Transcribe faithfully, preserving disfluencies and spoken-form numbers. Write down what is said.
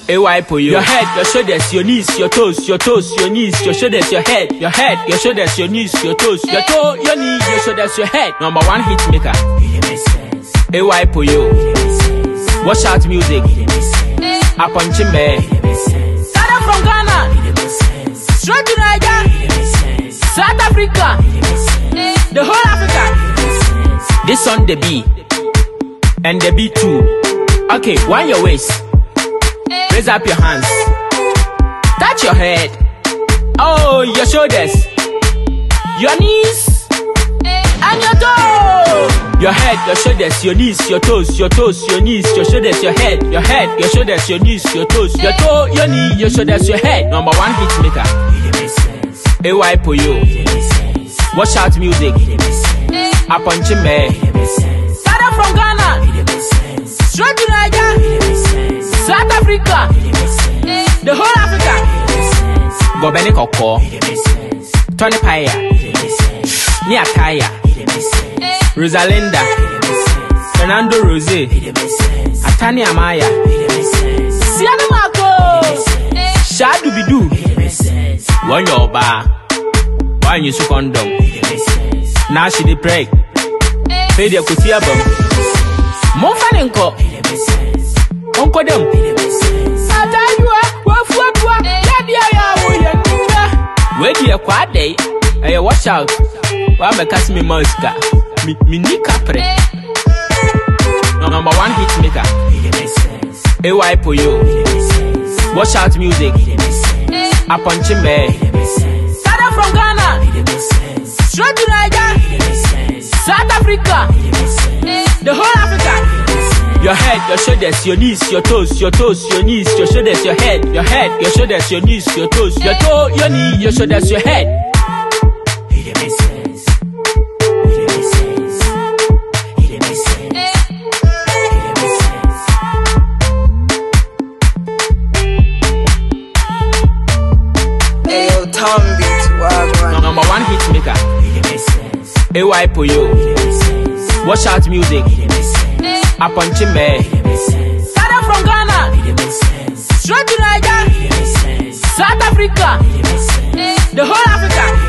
A wipe for you. Your head, your shoulders, your knees, your toes, your toes, your knees, your shoulders, your head, your head, your shoulders, your knees, your toes, your toe, your knee, your shoulders, your head. Number one hit maker. A wipe for you. Watch out music. A punch him back. Started from Ghana. Straight to Nigeria. South Africa. The whole Africa. This on the B. And the B too. Okay, wind your waist. Raise up your hands. Touch your head. Oh, your shoulders. Your knees. And your toes. Your head, your shoulders, your knees, your toes, your toes, your knees, your shoulders, your head, your head, your shoulders, your knees, your toes, your toe, your knee, your shoulders, your head. Number one hit maker. A wipe for you. Watch out music. A punch him back. Started from Ghana. Straight to Nigeria. South Africa. The whole Africa. Go Benny Coco. Tony Paya. Nia Kaya. Rosalinda. Fernando Rose. Atani Amaya. Siani Marco. Shadu Bidu. One your bar. One you su condom. Now she dey pray. Pay the kutia bum. Monfanenko. Uncle them. Adayua. Wafuatwa. Yadia ya wuya. Where do you quad day? Hey, watch out. Why me cast me muska? Me me ni capre. Number one hit maker. A wipe for you. Watch out music. A punch him back. Started from Ghana. Straight to Nigeria. South Africa. The whole Africa. Your head, your shoulders, your knees, your toes, your toes, your knees, your shoulders, your head, your head, your shoulders, your knees, your toes, your toe, your knee, your shoulders, your head. Number one hit maker. A wipe for you. Watch out music. A punch him back. Started from Ghana. Straight to Nigeria. South Africa. The whole Africa.